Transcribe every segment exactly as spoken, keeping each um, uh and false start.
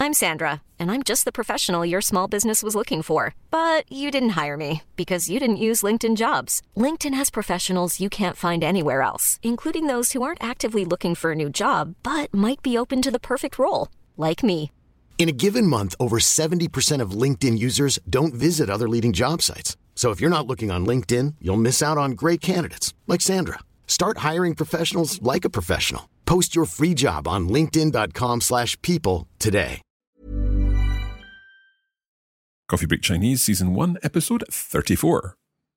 I'm Sandra, and I'm just the professional your small business was looking for. But you didn't hire me because you didn't use LinkedIn Jobs. LinkedIn has professionals you can't find anywhere else, including those who aren't actively looking for a new job, but might be open to the perfect role, like me. In a given month, over seventy percent of LinkedIn users don't visit other leading job sites. So if you're not looking on LinkedIn, you'll miss out on great candidates like Sandra. Start hiring professionals like a professional. Post your free job on linkedin.com slash people today. Coffee Break Chinese Season one, Episode thirty-four.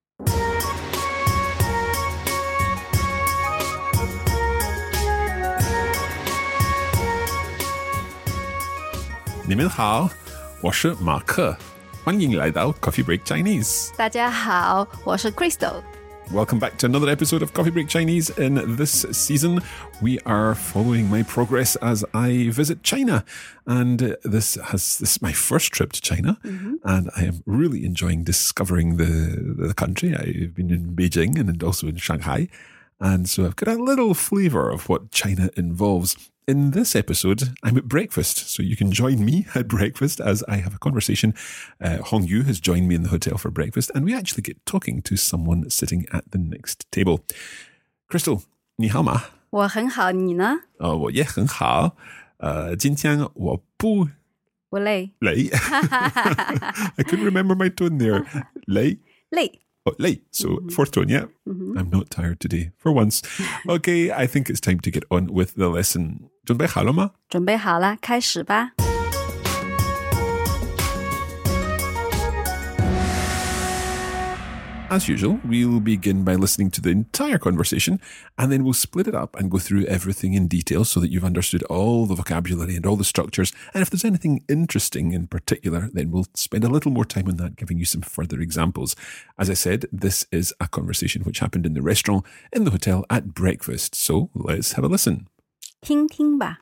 你们好，我是马克，欢迎来到 Coffee Break Chinese. 大家好，我是 Crystal. Welcome back to another episode of Coffee Break Chinese. In this season, we are following my progress as I visit China. And uh, this has this is my first trip to China. Mm-hmm. And I am really enjoying discovering the, the country. I've been in Beijing and also in Shanghai. And so I've got a little flavour of what China involves. In this episode, I'm at breakfast, so you can join me at breakfast as I have a conversation. Uh, Hong Yu has joined me in the hotel for breakfast, and we actually get talking to someone sitting at the next table. Crystal, 你好吗？ 我很好，你呢？ 哦，我也很好。呃，今天我不不累。 累。I couldn't remember my tone there. 累。 累。 Oh, late. So, mm-hmm. fourth tone, yeah. Mm-hmm. I'm not tired today, for once. Okay, I think it's time to get on with the lesson. 准备好了吗？ 准备好了，开始吧。 As usual, we'll begin by listening to the entire conversation, and then we'll split it up and go through everything in detail so that you've understood all the vocabulary and all the structures. And if there's anything interesting in particular, then we'll spend a little more time on that, giving you some further examples. As I said, this is a conversation which happened in the restaurant, in the hotel, at breakfast. So let's have a listen. 听听吧。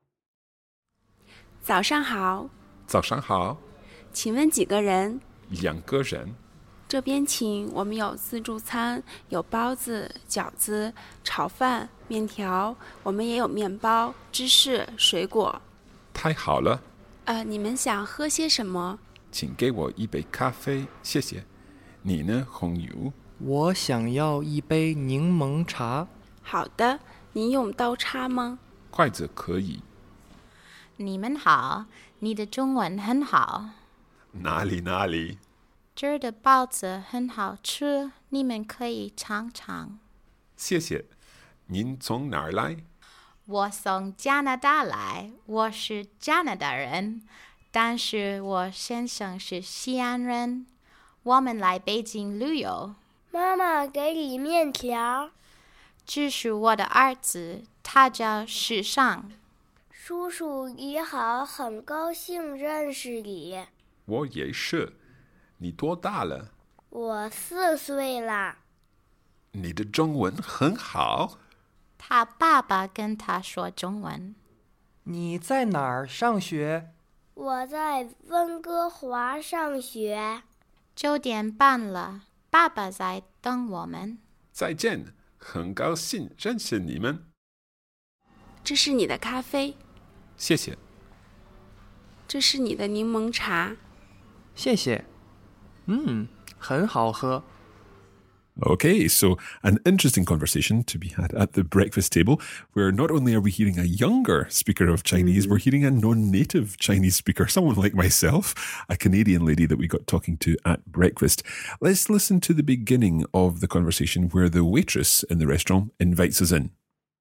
早上好。 早上好。 请问几个人？ 两个人。 这边请，我们有自助餐，有包子、饺子、炒饭、面条，我们也有面包、芝士、水果。 太好了。 呃，你们想喝些什么？ 请给我一杯咖啡，谢谢。你呢，红油？ 我想要一杯柠檬茶。 好的，您用刀叉吗？ 筷子可以。 你们好，你的中文很好。 哪里哪里？ 这儿的包子很好吃，你们可以尝尝。 谢谢。您从哪儿来？ 我从加拿大来，我是加拿大人，但是我先生是西安人。我们来北京旅游。 妈妈，给你面条。 这是我的儿子，他叫时尚。 叔叔你好，很高兴认识你。 我也是。你多大了？ 我四岁啦。 你的中文很好。 他爸爸跟他说中文。 你在哪儿上学？ 我在温哥华上学。 九点半了，爸爸在等我们。 再见，很高兴认识你们。 这是你的咖啡。 谢谢。 这是你的柠檬茶。 谢谢。嗯，很好喝。 Okay, so an interesting conversation to be had at the breakfast table, where not only are we hearing a younger speaker of Chinese, mm-hmm. we're hearing a non-native Chinese speaker, someone like myself, a Canadian lady that we got talking to at breakfast. Let's listen to the beginning of the conversation where the waitress in the restaurant invites us in.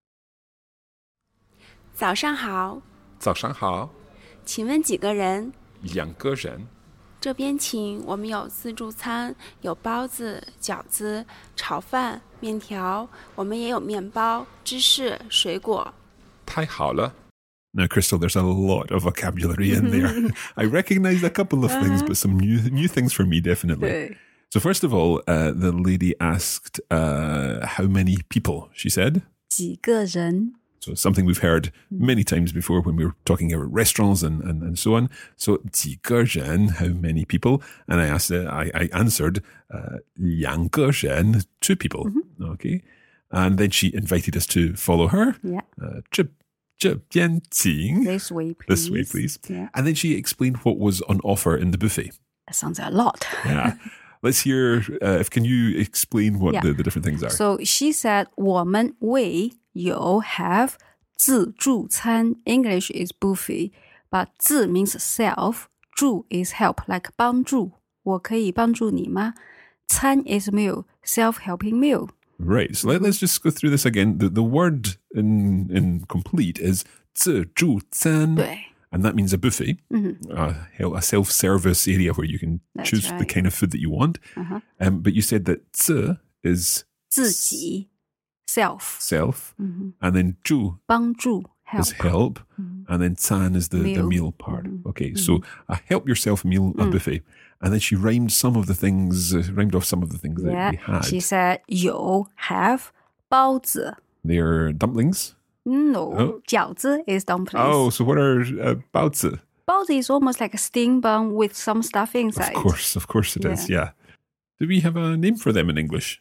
早上好。 早上好。 请问几个人？ 两个人。 这边请，我们有自助餐，有包子、饺子、炒饭、面条，我们也有面包、芝士、水果。 太好了。Now, Crystal, there's a lot of vocabulary in there. I recognized a couple of things, but some new new things for me, definitely. So first of all, uh, the lady asked uh, how many people, she said. 几个人。 So something we've heard many times before when we were talking about restaurants and, and, and so on. So 几个人, how many people? And I asked, uh, I, I answered, uh, 两个人, two people. Mm-hmm. Okay. And then she invited us to follow her. Yeah. Uh, 这这边请 This way, please. This way, please. Yeah. And then she explained what was on offer in the buffet. That sounds a lot. Yeah. Let's hear, uh, if can you explain what Yeah. the, the different things are? So she said, 我们 we 有 have 自助餐. English is buffet, but 自 means self, 助 is help, like 帮助. 我可以帮助你吗? 餐 is meal, self-helping meal. Right. So let, let's just go through this again. The, the word in, in complete is 自助餐. 对. And that means a buffet, mm-hmm. uh, a self-service area where you can That's choose right. the kind of food that you want. Uh-huh. Um, but you said that 自 is 自己 self. self, mm-hmm. and then 助帮助 help. is help, mm-hmm. and then 餐 is the meal, the meal part. Mm-hmm. Okay, mm-hmm. so a help yourself meal, a mm. buffet. And then she rhymed some of the things, uh, rhymed off some of the things yeah. that we had. She said 有 have 包子. They're dumplings? No, oh. 饺子 is dumplings. Oh, so what are uh, 包子? 包子 is almost like a steam bun with some stuff inside. Of course, of course it yeah. is, yeah. Do we have a name for them in English?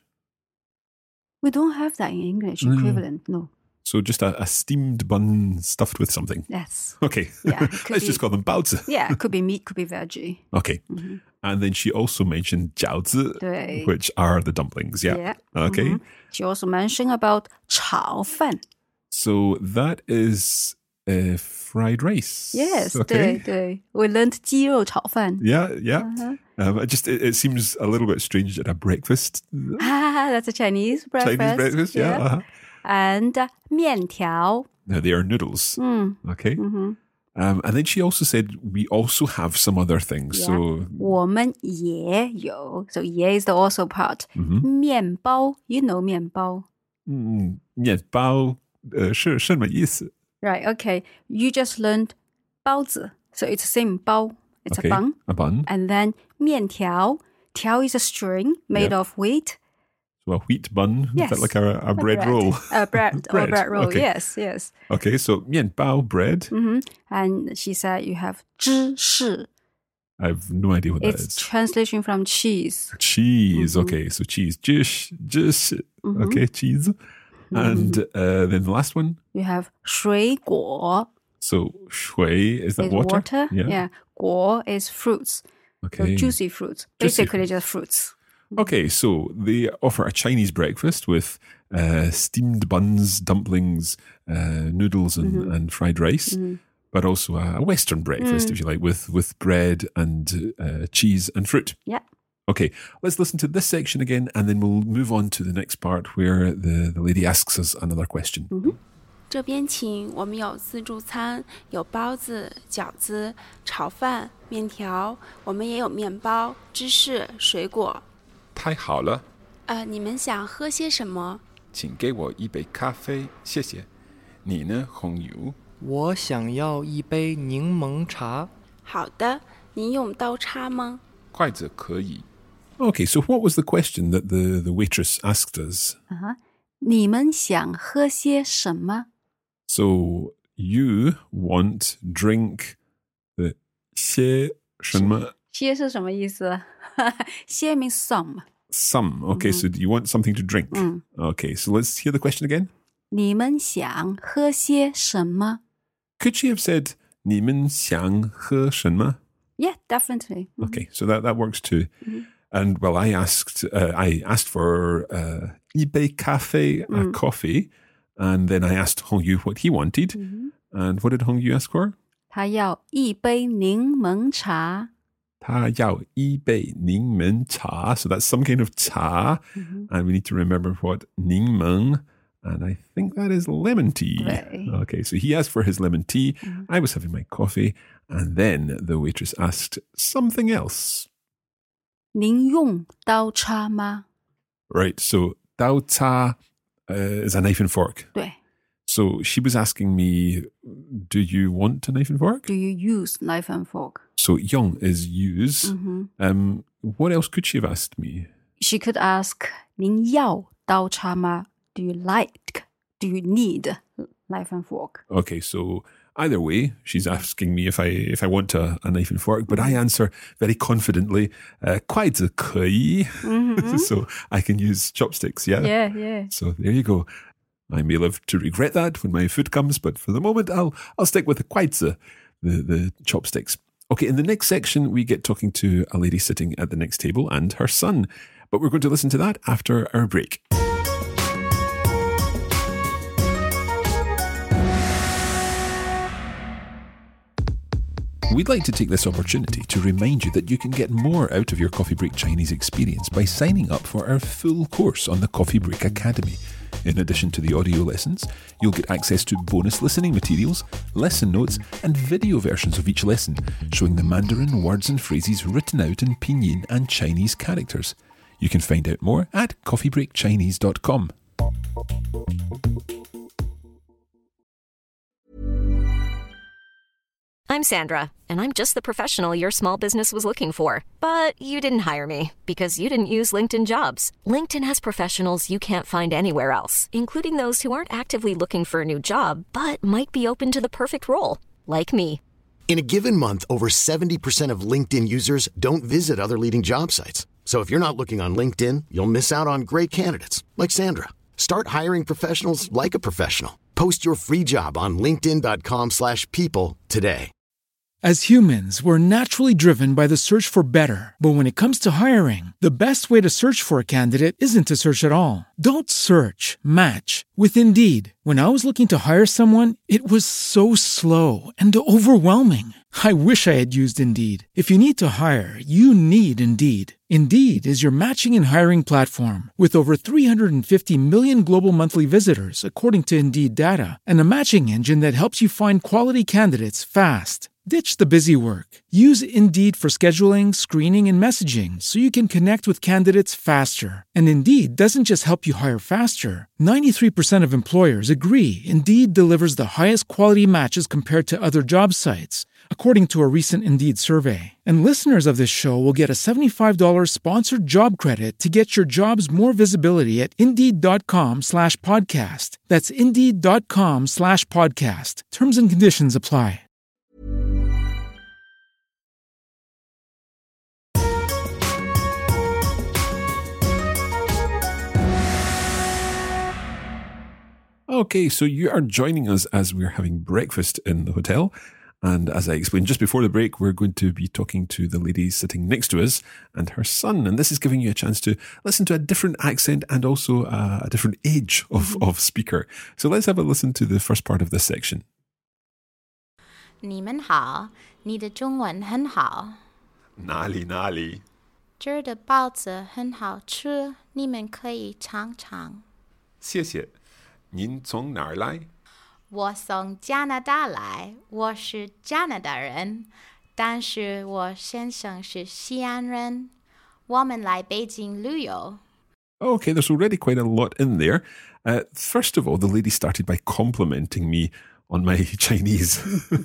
We don't have that in English Mm. equivalent, no. So just a, a steamed bun stuffed with something? Yes. Okay. Yeah, Let's be, just call them 包子. Yeah, could be meat, could be veggie. Okay. Mm-hmm. And then she also mentioned 饺子, 对. which are the dumplings, yeah. yeah. Okay. Mm-hmm. She also mentioned about 炒饭. So that is uh, fried rice. Yes, okay. 对对. We learned 鸡肉炒饭. Yeah, yeah. Uh-huh. Um, it just it, it seems a little bit strange at a breakfast. Ah, that's a Chinese breakfast. Chinese breakfast, yeah. yeah. Uh-huh. And uh, 面条. Now they are noodles. Mm. Okay. Mm-hmm. Um, and then she also said we also have some other things. Yeah. So 我们也有. So 也 is the also part. Mm-hmm. 面包, you know 面包. Mm, 面包, uh, 是什么意思? Right, okay. You just learned 包子. So it's the same 包. It's okay. a bun. A bun. And then 面条. 条 is a string made yeah. of wheat. So a wheat bun? Yes. Is that like a, a bread, bread roll? A bread, bread. or bread roll, okay. yes, yes. Okay, so 面包 bread. Mm-hmm. And she said you have 芝士. I have no idea what it's that is. Translation from cheese. Cheese, mm-hmm. okay. So cheese. Jish, jish. Mm-hmm. Okay, cheese. Mm-hmm. And uh, then the last one? You have 水果. So 水, is that is water? water? Yeah. yeah. 果 is fruits. Okay. So juicy fruits. Juicy Basically fruits. just fruits. Okay, so they offer a Chinese breakfast with uh, steamed buns, dumplings, uh, noodles, and, mm-hmm. and fried rice, mm-hmm. but also a Western breakfast, mm. if you like, with, with bread and uh, cheese and fruit. Yeah. Okay, let's listen to this section again, and then we'll move on to the next part where the, the lady asks us another question. Mm-hmm. 这边请我们有自助餐，有包子、饺子、炒饭、面条，我们也有面包、芝士、水果。 太好了， 呃，你们想喝些什么？ 请给我一杯咖啡，谢谢。你呢，红油？ 我想要一杯柠檬茶。 好的，您用刀叉吗？ 筷子可以。 Okay, so what was the question that the, the waitress asked us? Uh-huh. 你们想喝些什么? So you want drink the 些什么? 些是什么意思? 些 means some. Some. Okay, mm-hmm. So you want something to drink. Mm. Okay, so let's hear the question again. 你们想喝些什么? Could she have said 你们想喝什么? Yeah, definitely. Mm-hmm. Okay, so that, that works too. Mm-hmm. And well, I asked, uh, I asked for uh, 一杯咖啡, mm. a coffee, and then I asked Hong Yu what he wanted. Mm-hmm. And what did Hong Yu ask for? 他要一杯柠檬茶. 他要一杯柠檬茶. So that's some kind of cha. Mm-hmm. And we need to remember what 柠檬, and I think that is lemon tea. Right. Okay, so he asked for his lemon tea. Mm-hmm. I was having my coffee. And then the waitress asked something else. 您用刀叉吗? Right, so 刀叉 uh, is a knife and fork. 对. So she was asking me, do you want a knife and fork? Do you use knife and fork? So 用 is use. Mm-hmm. Um, what else could she have asked me? She could ask, 您要刀叉吗? Do you like, do you need knife and fork? Okay, so either way, she's asking me if I if I want a, a knife and fork, but I answer very confidently, uh, 筷子可以. Mm-hmm. So I can use chopsticks, yeah? Yeah, yeah. So there you go. I may live to regret that when my food comes, but for the moment, I'll I'll stick with the Kweitze, the, the chopsticks. Okay, in the next section, we get talking to a lady sitting at the next table and her son. But we're going to listen to that after our break. We'd like to take this opportunity to remind you that you can get more out of your Coffee Break Chinese experience by signing up for our full course on the Coffee Break Academy. In addition to the audio lessons, you'll get access to bonus listening materials, lesson notes, and video versions of each lesson, showing the Mandarin words and phrases written out in Pinyin and Chinese characters. You can find out more at coffee break chinese dot com. I'm Sandra, and I'm just the professional your small business was looking for. But you didn't hire me because you didn't use LinkedIn Jobs. LinkedIn has professionals you can't find anywhere else, including those who aren't actively looking for a new job, but might be open to the perfect role, like me. In a given month, over seventy percent of LinkedIn users don't visit other leading job sites. So if you're not looking on LinkedIn, you'll miss out on great candidates like Sandra. Start hiring professionals like a professional. Post your free job on linkedin dot com slash people today. As humans, we're naturally driven by the search for better. But when it comes to hiring, the best way to search for a candidate isn't to search at all. Don't search, match with Indeed. When I was looking to hire someone, it was so slow and overwhelming. I wish I had used Indeed. If you need to hire, you need Indeed. Indeed is your matching and hiring platform with over three hundred fifty million global monthly visitors, according to Indeed data, and a matching engine that helps you find quality candidates fast. Ditch the busy work. Use Indeed for scheduling, screening, and messaging so you can connect with candidates faster. And Indeed doesn't just help you hire faster. ninety-three percent of employers agree Indeed delivers the highest quality matches compared to other job sites, according to a recent Indeed survey. And listeners of this show will get a seventy-five dollars sponsored job credit to get your jobs more visibility at Indeed.com slash podcast. That's Indeed.com slash podcast. Terms and conditions apply. Okay, so you are joining us as we're having breakfast in the hotel. And as I explained just before the break, we're going to be talking to the lady sitting next to us and her son. And this is giving you a chance to listen to a different accent and also a, a different age of, mm-hmm. of speaker. So let's have a listen to the first part of this section. 你们好，你的中文很好。 哪里哪里？ 这儿的包子很好吃，你们可以尝尝。 谢谢。您从哪儿来？ 我从加拿大来，我是加拿大人，但是我先生是西安人。我们来北京旅游。 Okay, there's already quite a lot in there. Uh, first of all, the lady started by complimenting me on my Chinese.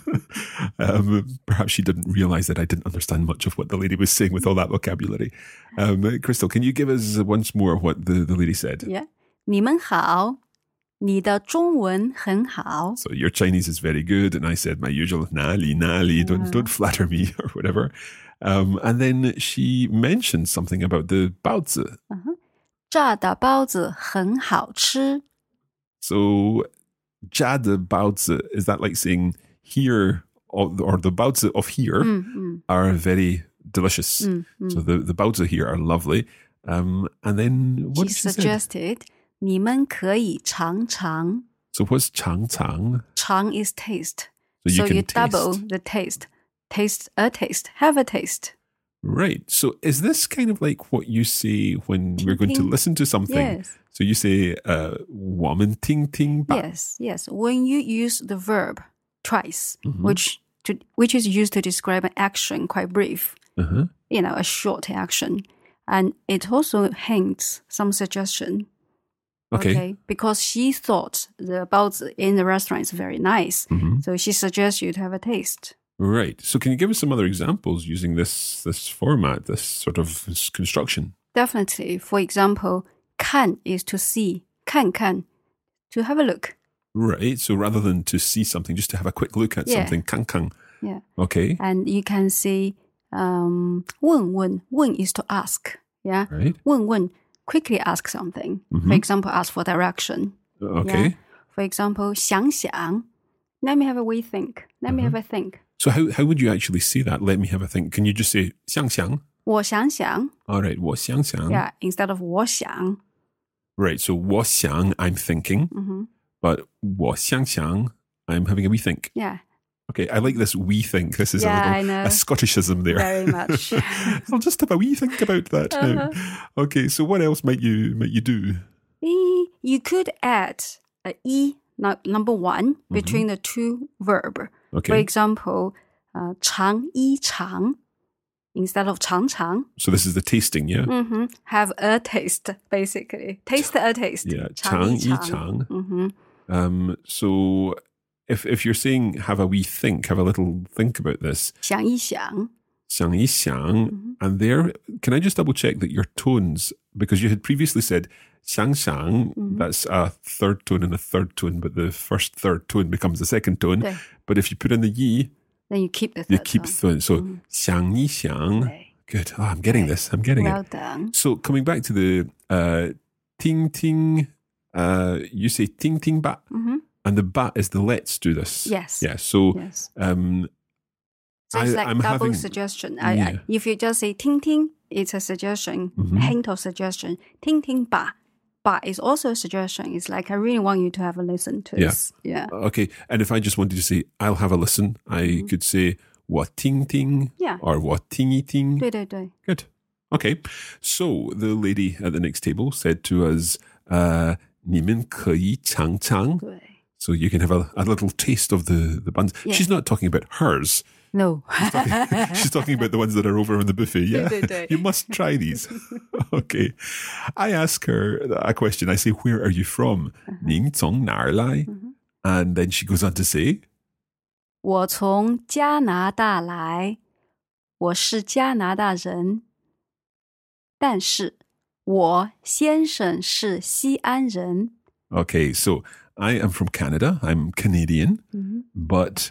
um, perhaps she didn't realize that I didn't understand much of what the lady was saying with all that vocabulary. Um, Crystal, can you give us once more what the, the lady said? Yeah. 你们好。你的中文很好. So your Chinese is very good, and I said my usual nali nali, don't yeah. don't flatter me or whatever. Um, and then she mentioned something about the baozi. Uh-huh. 炸的包子很好吃. So 炸的包子, is that like saying here or, or the baozi of here mm, mm. are very delicious? Mm, mm. So the the baozi here are lovely. Um, and then what she did she suggested? Say? 你们可以尝尝. So what's 尝尝? 尝 is taste. So you, so can you taste. double the taste. Taste a taste. Have a taste. Right. So is this kind of like what you say when ting, we're going ting. to listen to something? Yes. So you say, uh, 我们听听吧. Yes, yes. When you use the verb twice, mm-hmm. which to, which is used to describe an action, quite brief, uh-huh. you know, a short action. And it also hints some suggestion. Okay. okay. Because she thought the baozi in the restaurant is very nice. Mm-hmm. So she suggests you to have a taste. Right. So can you give us some other examples using this this format, this sort of this construction? Definitely. For example, 看 is to see. 看看, to have a look. Right. So rather than to see something, just to have a quick look at yeah. something. 看看. Yeah. Okay. And you can say um, 问问. 问 is to ask. Yeah. Right. 问问. Quickly ask something. Mm-hmm. For example, ask for direction. Okay. Yeah. For example, 想想. Let me have a wee think. Let me have a think. So how how would you actually say that? Let me have a think. Can you just say 想想? 我想想. All right, 我想想. Yeah, instead of 我想. Right, so 我想 I'm thinking, Mm-hmm. but 我想想 I'm having a wee think. Yeah, Okay, I like this wee think. This is Yeah, a I little know. a Scottishism there. very much. I'll just have a wee think about that now. Okay, so what else might you might you do? E, you could add a e, no- number one, between the two verb. Okay. For example, uh, 尝一尝 instead of 尝尝. So this is the tasting, yeah? Mm-hmm. Have a taste, basically. Taste a taste. Yeah, 尝一尝一尝. 尝. Mm-hmm. Um, so if if you're saying have a wee think, have a little think about this, 想一想. 想一想, and there, can I just double check that your tones, because you had previously said 想想, that's a third tone and a third tone, but the first third tone becomes the second tone. 对. But if you put in the yi, Then you keep the third you keep one. tone. So 想一想. 对. Good. Oh, I'm getting this. I'm getting Well it. done. So coming back to the uh, ting ting, uh, you say ting ting ba, Mm-hmm. and the ba is the let's do this. Yes. Yeah. So Yes. um, So it's I- like I'm double having- suggestion. I, Yeah. I, if you just say 听听, it's a suggestion, Mhm. a hint of suggestion. 听听吧, ba is also a suggestion. It's like I really want you to have a listen to Yeah. this. Yeah. okay. And if I just wanted to say I'll have a listen, I could say 我听听, Yeah. or 我听一听. 对对对. Good. Okay. So the lady at the next table said to us, uh, 你们可以尝尝. 对. So you can have a, a little taste of the, the buns. Yeah. She's not talking about hers. No. She's talking about the ones that are over on the buffet. Yeah. 对对对。 You must try these. Okay. I ask her a question. I say, where are you from? 您从哪儿来? And then she goes on to say, 我从加拿大来，我是加拿大人，但是我先生是西安人。 okay, so I am from Canada. I'm Canadian, but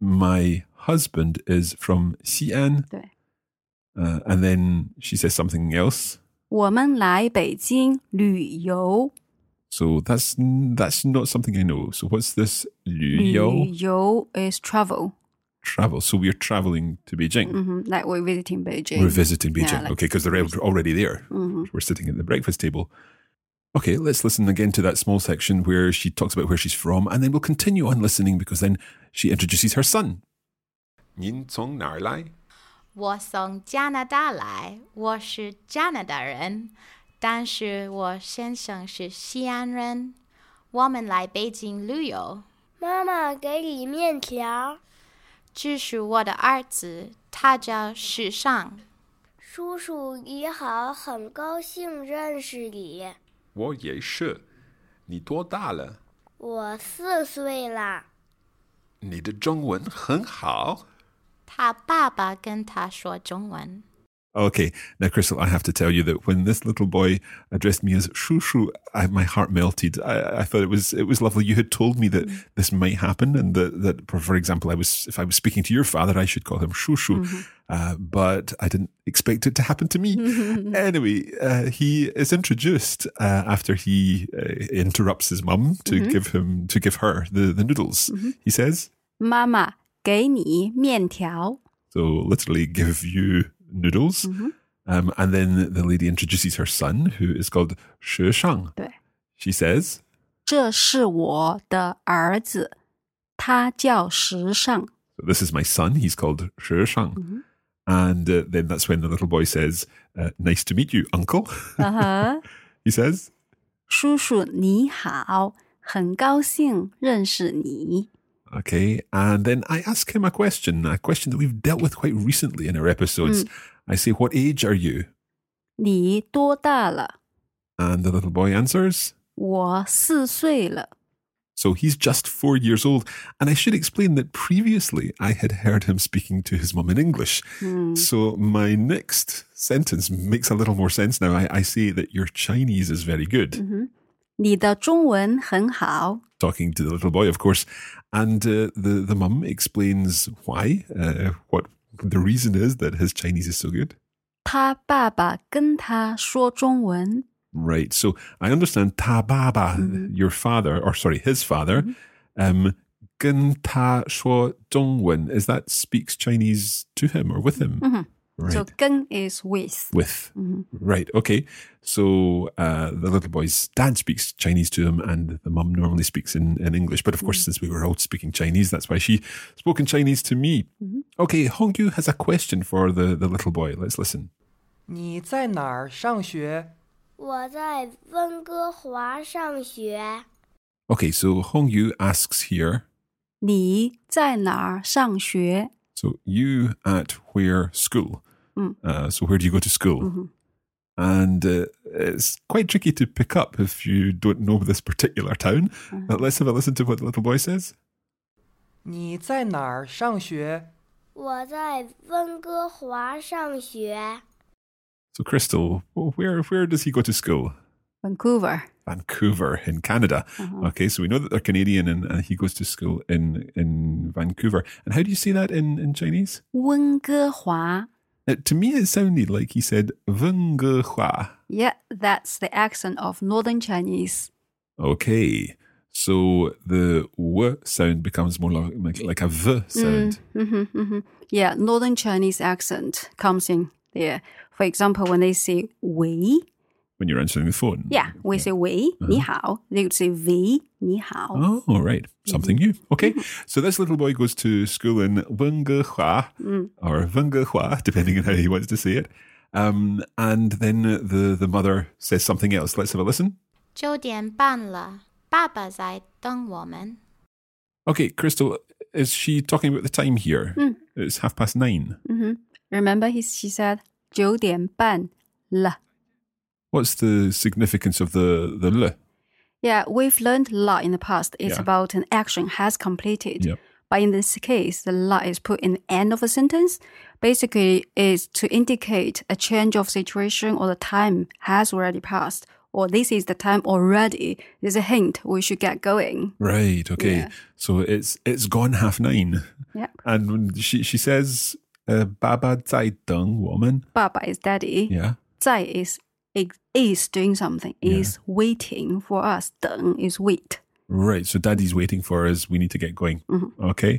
my husband is from Xi'an. 对， Uh, and then she says something else. 我们来北京旅游。 So that's that's not something I know. So what's this 旅游? 旅游 is travel. Travel. So we're traveling to Beijing. Mm-hmm. Like we're visiting Beijing. We're visiting Yeah, Beijing. like- okay, because they're al- already there. Mhm. We're sitting at the breakfast table. Okay, let's listen again to that small section where she talks about where she's from, and then we'll continue on listening because then she introduces her son. 您从哪儿来? 我从加拿大来，我是加拿大人，但是我先生是西安人。我们来北京旅游。 妈妈给你面条。 这是我的儿子，他叫时尚。 叔叔你好，很高兴认识你。 我也是。你多大了？ 我四岁啦。 你的中文很好。 他爸爸跟他说中文。 Okay, now Crystal, I have to tell you that when this little boy addressed me as Shushu, I, my heart melted. I, I thought it was it was lovely. You had told me that this might happen, and that, that for example, I was if I was speaking to your father, I should call him Shushu, Mm-hmm. uh, but I didn't expect it to happen to me. Anyway, uh, he is introduced uh, after he uh, interrupts his mum to Mm-hmm. give him to give her the the noodles. He says, 妈妈给你面条。 so literally give you noodles. Mm-hmm. Um, and then the lady introduces her son, who is called Shi Shang. 对， She says, 这是我的儿子，他叫时尚。 so this is my son. He's called Shi Shang. Mm-hmm. And uh, then that's when the little boy says, uh, nice to meet you, uncle. 嗯哼， He says, 叔叔你好，很高兴认识你。 okay. And then I ask him a question, a question that we've dealt with quite recently in our episodes. I say, what age are you? 你多大了？ And the little boy answers, 我四岁了。 so he's just four years old. And I should explain that previously I had heard him speaking to his mum in English. So my next sentence makes a little more sense now. I, I say that your Chinese is very good. 你的中文很好。 Talking to the little boy, of course. And uh, the, the mum explains why, uh, what the reason is that his Chinese is so good. 他爸爸跟他说中文。 Right. So I understand 他爸爸, mm-hmm. your father, or sorry, his father, mm-hmm. um, 跟他说中文, is that speaks Chinese to him or with him? Mm-hmm. Right. So 跟 is with. With. Mm-hmm. Right. Okay. So uh, the little boy's dad speaks Chinese to him and the mum normally speaks in, in English. But of course, mm-hmm. since we were all speaking Chinese, that's why she spoke in Chinese to me. Mm-hmm. Okay, Hongyu has a question for the, the little boy. Let's listen. 你在哪儿上学？ 我在温哥华上学。 Okay, so Hongyu asks here. 你在哪儿上学？ So you at where school? Mm. Uh, so where do you go to school? Mm-hmm. And uh, it's quite tricky to pick up if you don't know this particular town. Mm-hmm. But let's have a listen to what the little boy says. 你在哪儿上学？ 我在温哥华上学。 So Crystal, where where does he go to school? Vancouver. Vancouver in Canada. Uh-huh. Okay, so we know that they're Canadian and, and he goes to school in, in Vancouver. And how do you say that in, in Chinese? 温哥华. Uh, to me, it sounded like he said 温哥华. Yeah, that's the accent of Northern Chinese. Okay, so the w sound becomes more like, like a v sound. Mm, mm-hmm, mm-hmm. Yeah, Northern Chinese accent comes in there. For example, when they say 喂, when you're answering the phone. Yeah, we yeah. say 喂, uh-huh. 你好. They would say 喂, 你好. Oh, right. Something mm-hmm. new. Okay. So this little boy goes to school in 温哥华, mm. or 温哥华, depending on how he wants to say it. Um, and then the, the mother says something else. Let's have a listen. 九点半了，爸爸在等我们. Okay, Crystal, is she talking about the time here? Mm. It's half past nine. Mm-hmm. Remember, he, she said 九点半了. What's the significance of the, the le? Yeah, we've learned la in the past. It's yeah. about an action has completed. Yep. But in this case, the la is put in the end of a sentence. Basically, it's to indicate a change of situation or the time has already passed. Or this is the time already. There's a hint we should get going. Right, okay. Yeah. So it's it's gone half nine. Yep. And when she, she says, uh, 爸爸在等我们. 爸爸 is daddy. Yeah. 在 is is doing something, yeah. is waiting for us. 等 is wait. Right, so daddy's waiting for us. We need to get going. Mm-hmm. Okay.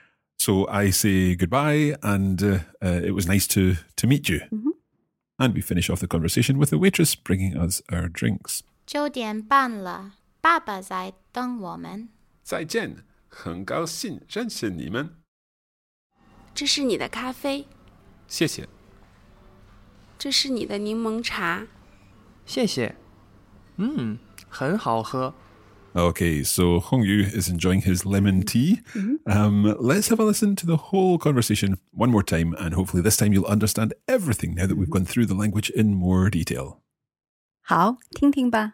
So I say goodbye and uh, uh, it was nice to, to meet you. Mm-hmm. And we finish off the conversation with the waitress bringing us our drinks. 九点半了，爸爸在等我们。 再见，很高兴认识你们。 这是你的咖啡。 谢谢。 这是你的柠檬茶。 谢谢。嗯，很好喝。 Okay, so Hongyu is enjoying his lemon tea. Mm-hmm. Um, let's have a listen to the whole conversation one more time, and hopefully this time you'll understand everything now that we've gone through the language in more detail. 好，听听吧。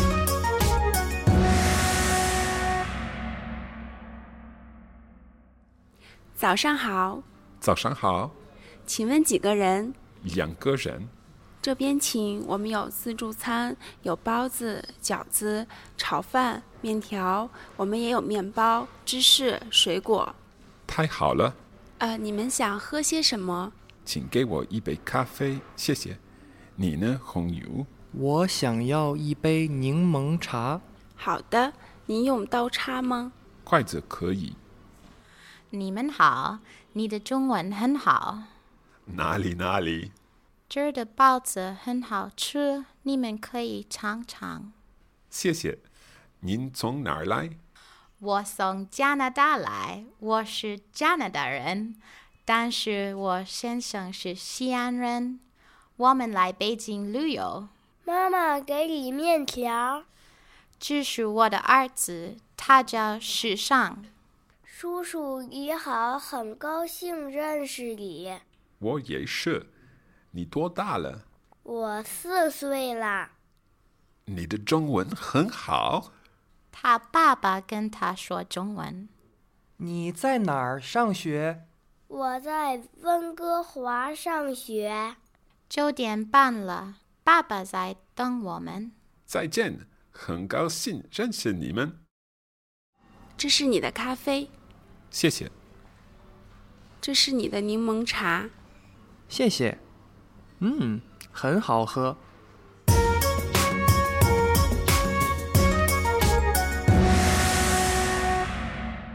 早上好。 早上好。 请问几个人？ 两个人。 这边请，我们有自助餐，有包子、饺子、炒饭、面条，我们也有面包、芝士、水果。 太好了。 呃，你们想喝些什么？ 请给我一杯咖啡，谢谢。你呢，红油？ 我想要一杯柠檬茶。 好的，您用刀叉吗？ 筷子可以。 你们好，你的中文很好。 哪里哪里？ 这儿的包子很好吃，你们可以尝尝。 谢谢。您从哪儿来？ 我从加拿大来，我是加拿大人，但是我先生是西安人。我们来北京旅游。 妈妈给你面条。 这是我的儿子，他叫时尚。 叔叔你好，很高兴认识你。 我也是。你多大了？ 我四岁啦。 你的中文很好。 他爸爸跟他说中文。 你在哪儿上学？ 我在温哥华上学。 九点半了，爸爸在等我们。 再见，很高兴认识你们。 这是你的咖啡。 谢谢。 这是你的柠檬茶。 谢谢。嗯，很好喝。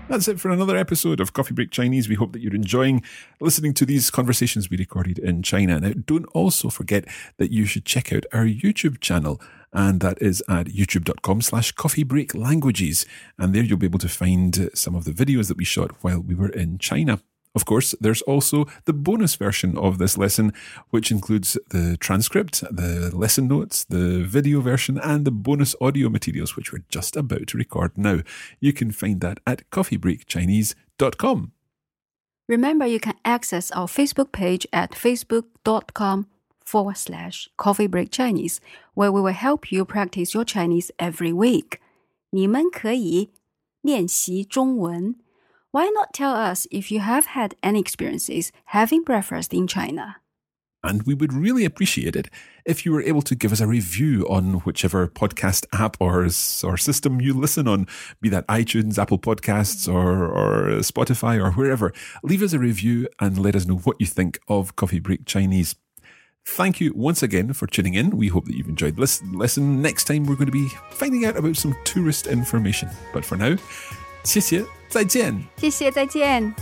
That's it for another episode of Coffee Break Chinese. We hope that you're enjoying listening to these conversations we recorded in China. Now, don't also forget that you should check out our YouTube channel, and that is at youtube.com slash coffee break languages. And there you'll be able to find some of the videos that we shot while we were in China. Of course, there's also the bonus version of this lesson, which includes the transcript, the lesson notes, the video version, and the bonus audio materials, which we're just about to record now. You can find that at coffee break chinese dot com. Remember, you can access our Facebook page at facebook.com forward slash coffee break Chinese, where we will help you practice your Chinese every week. 你们可以练习中文。Why not tell us if you have had any experiences having breakfast in China? And we would really appreciate it if you were able to give us a review on whichever podcast app or, or system you listen on, be that iTunes, Apple Podcasts, or, or Spotify, or wherever. Leave us a review and let us know what you think of Coffee Break Chinese. Thank you once again for tuning in. We hope that you've enjoyed this lesson. Next time, we're going to be finding out about some tourist information. But for now, 谢谢，再见。 谢谢，再见。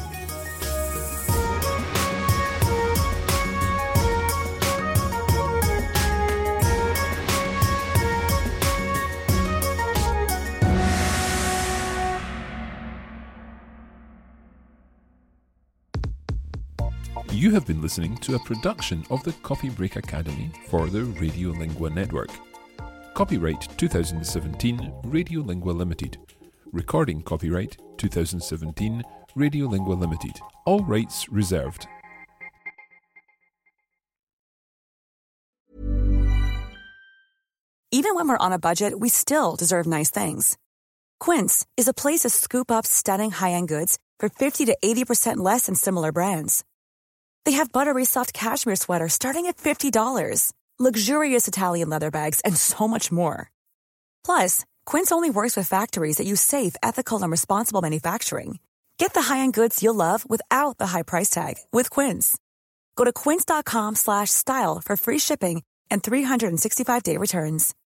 You have been listening to a production of the Coffee Break Academy for the Radiolingua Network. Copyright twenty seventeen Radiolingua Limited. Recording copyright twenty seventeen Radiolingua Limited. All rights reserved. Even when we're on a budget, we still deserve nice things. Quince is a place to scoop up stunning high-end goods for fifty to eighty percent less than similar brands. They have buttery soft cashmere sweaters starting at fifty dollars, luxurious Italian leather bags, and so much more. Plus, Quince only works with factories that use safe, ethical, and responsible manufacturing. Get the high-end goods you'll love without the high price tag with Quince. Go to quince.com slash style for free shipping and three sixty-five day returns.